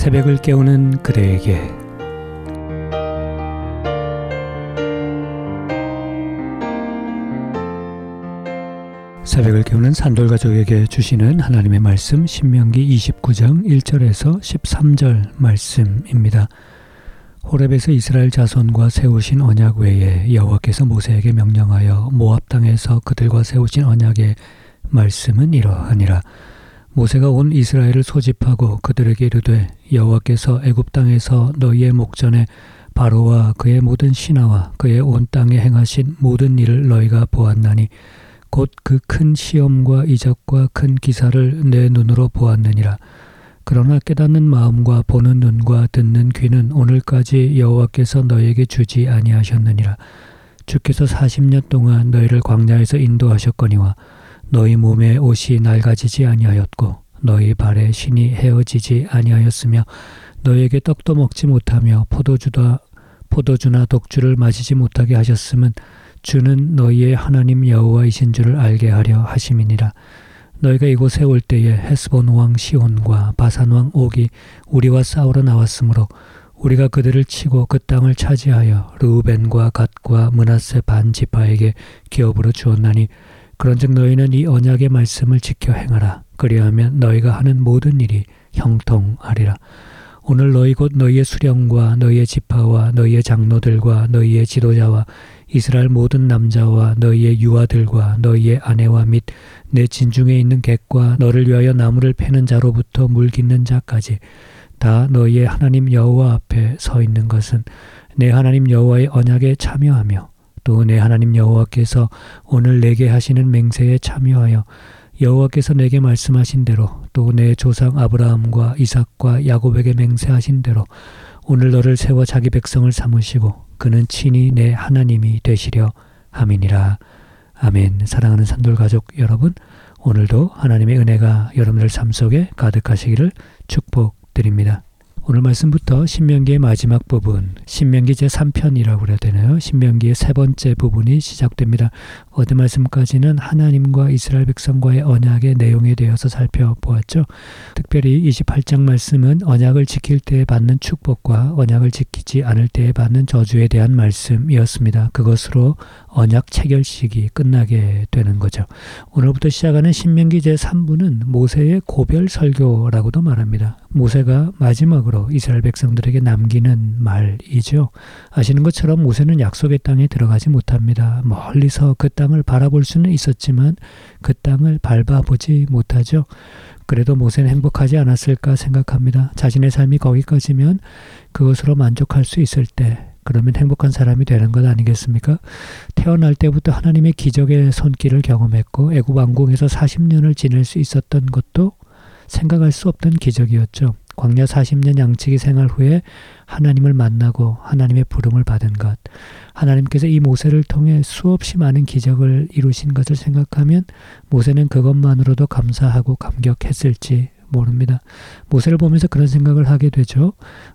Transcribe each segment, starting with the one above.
새벽을 깨우는 그대에게 새벽을 깨우는 산돌가족에게 주시는 하나님의 말씀 신명기 29장 1절에서 13절 말씀입니다. 호렙에서 이스라엘 자손과 세우신 언약 외에 여호와께서 모세에게 명령하여 모압 땅에서 그들과 세우신 언약의 말씀은 이러하니라. 모세가 온 이스라엘을 소집하고 그들에게 이르되 여호와께서 애굽 땅에서 너희의 목전에 바로와 그의 모든 신하와 그의 온 땅에 행하신 모든 일을 너희가 보았나니 곧 그 큰 시험과 이적과 큰 기사를 내 눈으로 보았느니라. 그러나 깨닫는 마음과 보는 눈과 듣는 귀는 오늘까지 여호와께서 너희에게 주지 아니하셨느니라. 주께서 40년 동안 너희를 광야에서 인도하셨거니와 너희 몸에 옷이 낡아지지 아니하였고 너희 발에 신이 헤어지지 아니하였으며 너희에게 떡도 먹지 못하며 포도주나 독주를 마시지 못하게 하셨음은 주는 너희의 하나님 여호와이신 줄을 알게 하려 하심이니라. 너희가 이곳에 올 때에 헤스본 왕 시온과 바산 왕 옥이 우리와 싸우러 나왔으므로 우리가 그들을 치고 그 땅을 차지하여 르우벤과 갓과 므낫세 반 지파에게 기업으로 주었나니 그런즉 너희는 이 언약의 말씀을 지켜 행하라. 그리하면 너희가 하는 모든 일이 형통하리라. 오늘 너희 곧 너희의 수령과 너희의 지파와 너희의 장로들과 너희의 지도자와 이스라엘 모든 남자와 너희의 유아들과 너희의 아내와 및 내 진중에 있는 객과 너를 위하여 나무를 패는 자로부터 물 깃는 자까지 다 너희의 하나님 여호와 앞에 서 있는 것은 내 하나님 여호와의 언약에 참여하며 또 내 하나님 여호와께서 오늘 내게 하시는 맹세에 참여하여 여호와께서 내게 말씀하신 대로 또 내 조상 아브라함과 이삭과 야곱에게 맹세하신 대로 오늘 너를 세워 자기 백성을 삼으시고 그는 친히 내 하나님이 되시려 함이니라. 아멘. 사랑하는 산돌가족 여러분, 오늘도 하나님의 은혜가 여러분들 삶 속에 가득하시기를 축복드립니다. 오늘 말씀부터 신명기의 마지막 부분, 신명기 제3편이라고 그래야 되나요? 신명기의 세 번째 부분이 시작됩니다. 어제 말씀까지는 하나님과 이스라엘 백성과의 언약의 내용에 대해서 살펴보았죠. 특별히 28장 말씀은 언약을 지킬 때에 받는 축복과 언약을 지키지 않을 때에 받는 저주에 대한 말씀이었습니다. 그것으로 언약 체결식이 끝나게 되는 거죠. 오늘부터 시작하는 신명기 제3부는 모세의 고별 설교라고도 말합니다. 모세가 마지막으로 이스라엘 백성들에게 남기는 말이죠. 아시는 것처럼 모세는 약속의 땅에 들어가지 못합니다. 멀리서 그 땅을 바라볼 수는 있었지만 그 땅을 밟아보지 못하죠. 그래도 모세는 행복하지 않았을까 생각합니다. 자신의 삶이 거기까지면 그것으로 만족할 수 있을 때 그러면 행복한 사람이 되는 것 아니겠습니까? 태어날 때부터 하나님의 기적의 손길을 경험했고 애굽 왕궁에서 40년을 지낼 수 있었던 것도 생각할 수 없던 기적이었죠. 광야 40년 양치기 생활 후에 하나님을 만나고 하나님의 부름을 받은 것, 하나님께서 이 모세를 통해 수없이 많은 기적을 이루신 것을 생각하면 모세는 그것만으로도 감사하고 감격했을지 모릅니다. 모세를 보면서 그런 생각을 하게 되죠.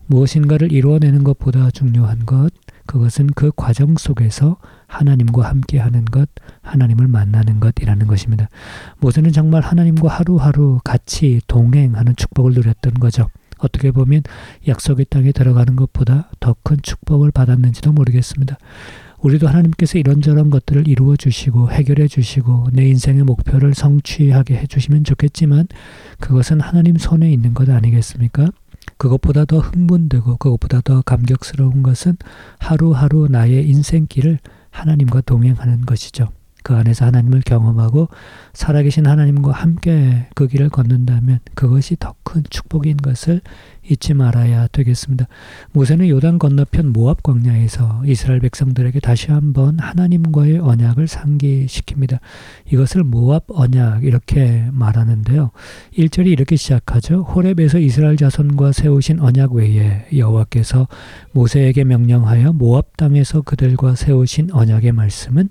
무엇인가를 이루어내는 것보다 중요한 것, 그것은 그 과정 속에서 하나님과 함께하는 것, 하나님을 만나는 것이라는 것입니다. 모세는 정말 하나님과 하루하루 같이 동행하는 축복을 누렸던 거죠. 어떻게 보면 약속의 땅에 들어가는 것보다 더 큰 축복을 받았는지도 모르겠습니다. 우리도 하나님께서 이런저런 것들을 이루어 주시고 해결해 주시고 내 인생의 목표를 성취하게 해주시면 좋겠지만 그것은 하나님 손에 있는 것 아니겠습니까? 그것보다 더 흥분되고 그것보다 더 감격스러운 것은 하루하루 나의 인생길을 하나님과 동행하는 것이죠. 그 안에서 하나님을 경험하고 살아계신 하나님과 함께 그 길을 걷는다면 그것이 더 큰 축복인 것을 잊지 말아야 되겠습니다. 모세는 요단 건너편 모압 광야에서 이스라엘 백성들에게 다시 한번 하나님과의 언약을 상기시킵니다. 이것을 모압 언약 이렇게 말하는데요. 1절이 이렇게 시작하죠. 호렙에서 이스라엘 자손과 세우신 언약 외에 여호와께서 모세에게 명령하여 모압 땅에서 그들과 세우신 언약의 말씀은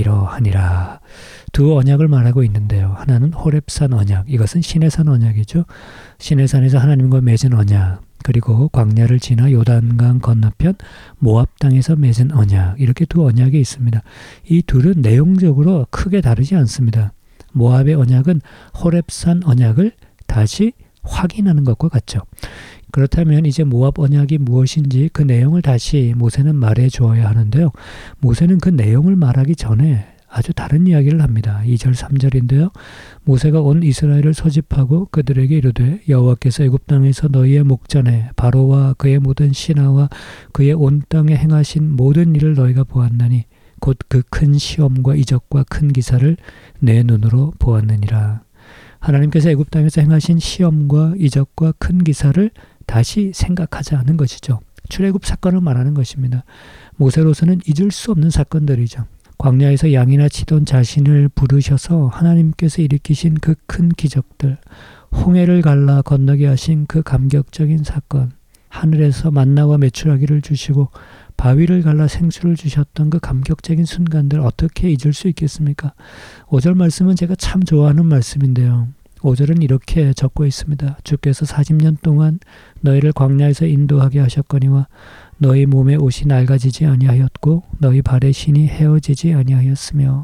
이러하니라. 두 언약을 말하고 있는데요. 하나는 호렙산 언약, 이것은 시내산 언약이죠. 시내산에서 하나님과 맺은 언약, 그리고 광야를 지나 요단강 건너편 모압 땅에서 맺은 언약, 이렇게 두 언약이 있습니다. 이 둘은 내용적으로 크게 다르지 않습니다. 모압의 언약은 호렙산 언약을 다시 확인하는 것과 같죠. 그렇다면 이제 모압 언약이 무엇인지 그 내용을 다시 모세는 말해 주어야 하는데요. 모세는 그 내용을 말하기 전에 아주 다른 이야기를 합니다. 2절 3절인데요. 모세가 온 이스라엘을 소집하고 그들에게 이르되 여호와께서 애굽 땅에서 너희의 목전에 바로와 그의 모든 신하와 그의 온 땅에 행하신 모든 일을 너희가 보았나니 곧 그 큰 시험과 이적과 큰 기사를 내 눈으로 보았느니라. 하나님께서 애굽 땅에서 행하신 시험과 이적과 큰 기사를 다시 생각하자는 것이죠. 출애굽 사건을 말하는 것입니다. 모세로서는 잊을 수 없는 사건들이죠. 광야에서 양이나 치던 자신을 부르셔서 하나님께서 일으키신 그 큰 기적들, 홍해를 갈라 건너게 하신 그 감격적인 사건, 하늘에서 만나와 메추라기를 주시고 바위를 갈라 생수를 주셨던 그 감격적인 순간들 어떻게 잊을 수 있겠습니까? 5절 말씀은 제가 참 좋아하는 말씀인데요. 5절은 이렇게 적고 있습니다. 주께서 40년 동안 너희를 광야에서 인도하게 하셨거니와 너희 몸의 옷이 낡아지지 아니하였고 너희 발의 신이 헤어지지 아니하였으며.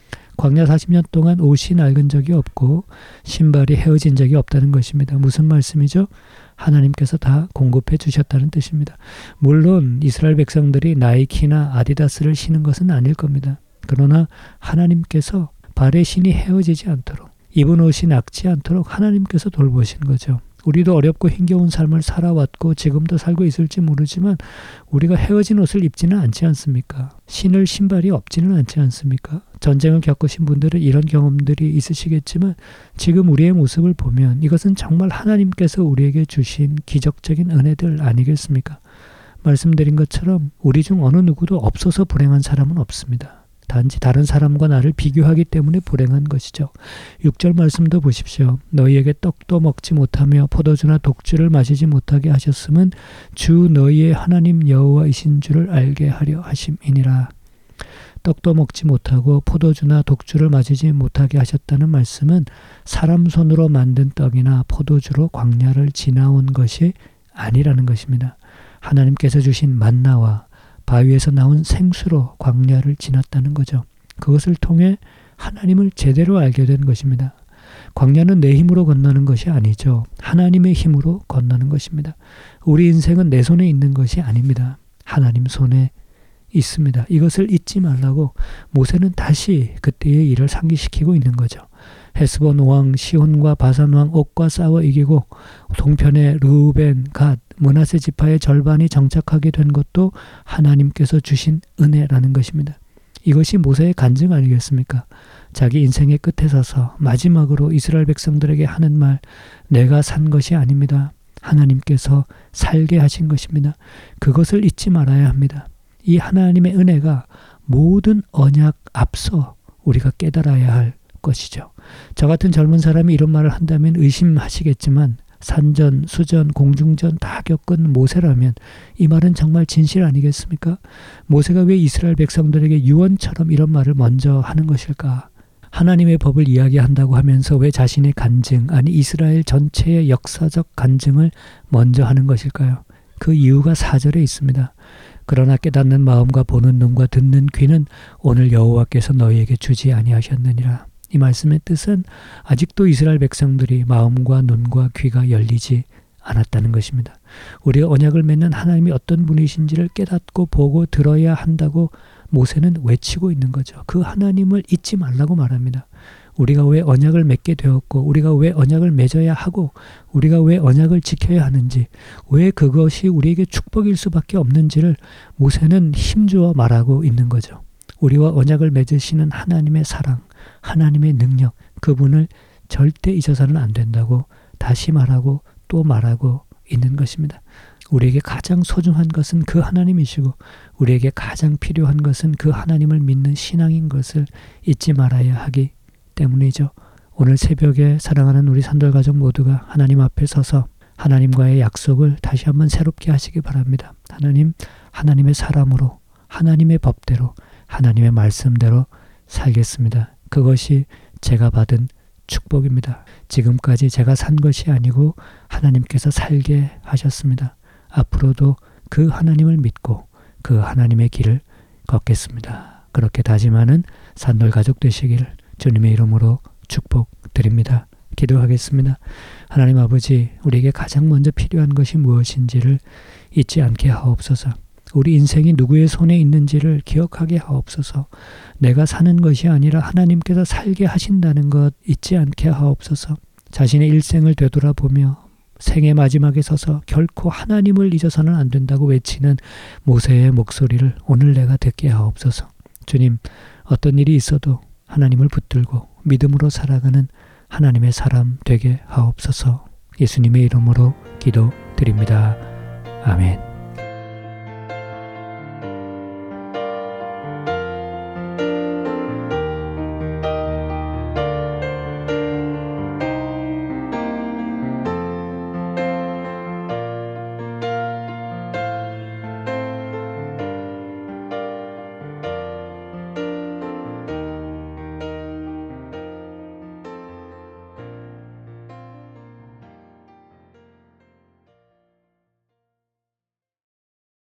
광야 40년 동안 옷이 낡은 적이 없고 신발이 헤어진 적이 없다는 것입니다. 무슨 말씀이죠? 하나님께서 다 공급해 주셨다는 뜻입니다. 물론 이스라엘 백성들이 나이키나 아디다스를 신은 것은 아닐 겁니다. 그러나 하나님께서 발의 신이 헤어지지 않도록, 입은 옷이 낡지 않도록 하나님께서 돌보신 거죠. 우리도 어렵고 힘겨운 삶을 살아왔고 지금도 살고 있을지 모르지만 우리가 헤어진 옷을 입지는 않지 않습니까? 신을 신발이 없지는 않지 않습니까? 전쟁을 겪으신 분들은 이런 경험들이 있으시겠지만 지금 우리의 모습을 보면 이것은 정말 하나님께서 우리에게 주신 기적적인 은혜들 아니겠습니까? 말씀드린 것처럼 우리 중 어느 누구도 없어서 불행한 사람은 없습니다. 단지 다른 사람과 나를 비교하기 때문에 불행한 것이죠. 6절 말씀도 보십시오. 너희에게 떡도 먹지 못하며 포도주나 독주를 마시지 못하게 하셨음은 주 너희의 하나님 여호와이신 줄을 알게 하려 하심이니라. 떡도 먹지 못하고 포도주나 독주를 마시지 못하게 하셨다는 말씀은 사람 손으로 만든 떡이나 포도주로 광야를 지나온 것이 아니라는 것입니다. 하나님께서 주신 만나와 바위에서 나온 생수로 광야를 지났다는 거죠. 그것을 통해 하나님을 제대로 알게 된 것입니다. 광야는 내 힘으로 건너는 것이 아니죠. 하나님의 힘으로 건너는 것입니다. 우리 인생은 내 손에 있는 것이 아닙니다. 하나님 손에 있습니다. 이것을 잊지 말라고 모세는 다시 그때의 일을 상기시키고 있는 거죠. 헤스본 왕 시혼과 바산 왕 옥과 싸워 이기고 동편의 르우벤, 갓, 므낫세 지파의 절반이 정착하게 된 것도 하나님께서 주신 은혜라는 것입니다. 이것이 모세의 간증 아니겠습니까? 자기 인생의 끝에 서서 마지막으로 이스라엘 백성들에게 하는 말, 내가 산 것이 아닙니다. 하나님께서 살게 하신 것입니다. 그것을 잊지 말아야 합니다. 이 하나님의 은혜가 모든 언약 앞서 우리가 깨달아야 할 것이죠. 저 같은 젊은 사람이 이런 말을 한다면 의심하시겠지만 산전, 수전, 공중전 다 겪은 모세라면 이 말은 정말 진실 아니겠습니까? 모세가 왜 이스라엘 백성들에게 유언처럼 이런 말을 먼저 하는 것일까? 하나님의 법을 이야기한다고 하면서 왜 자신의 간증, 아니 이스라엘 전체의 역사적 간증을 먼저 하는 것일까요? 그 이유가 4절에 있습니다. 그러나 깨닫는 마음과 보는 눈과 듣는 귀는 오늘 여호와께서 너희에게 주지 아니하셨느니라. 이 말씀의 뜻은 아직도 이스라엘 백성들이 마음과 눈과 귀가 열리지 않았다는 것입니다. 우리가 언약을 맺는 하나님이 어떤 분이신지를 깨닫고 보고 들어야 한다고 모세는 외치고 있는 거죠. 그 하나님을 잊지 말라고 말합니다. 우리가 왜 언약을 맺게 되었고 우리가 왜 언약을 맺어야 하고 우리가 왜 언약을 지켜야 하는지 왜 그것이 우리에게 축복일 수밖에 없는지를 모세는 힘주어 말하고 있는 거죠. 우리와 언약을 맺으시는 하나님의 사랑, 하나님의 능력, 그분을 절대 잊어서는 안 된다고 다시 말하고 또 말하고 있는 것입니다. 우리에게 가장 소중한 것은 그 하나님이시고 우리에게 가장 필요한 것은 그 하나님을 믿는 신앙인 것을 잊지 말아야 하기 때문이죠. 오늘 새벽에 사랑하는 우리 산돌가족 모두가 하나님 앞에 서서 하나님과의 약속을 다시 한번 새롭게 하시기 바랍니다. 하나님, 하나님의 사람으로, 하나님의 법대로, 하나님의 말씀대로 살겠습니다. 그것이 제가 받은 축복입니다. 지금까지 제가 산 것이 아니고 하나님께서 살게 하셨습니다. 앞으로도 그 하나님을 믿고 그 하나님의 길을 걷겠습니다. 그렇게 다짐하는 산돌 가족 되시기를 주님의 이름으로 축복드립니다. 기도하겠습니다. 하나님 아버지, 우리에게 가장 먼저 필요한 것이 무엇인지를 잊지 않게 하옵소서. 우리 인생이 누구의 손에 있는지를 기억하게 하옵소서. 내가 사는 것이 아니라 하나님께서 살게 하신다는 것 잊지 않게 하옵소서. 자신의 일생을 되돌아보며 생의 마지막에 서서 결코 하나님을 잊어서는 안 된다고 외치는 모세의 목소리를 오늘 내가 듣게 하옵소서. 주님, 어떤 일이 있어도 하나님을 붙들고 믿음으로 살아가는 하나님의 사람 되게 하옵소서. 예수님의 이름으로 기도드립니다. 아멘.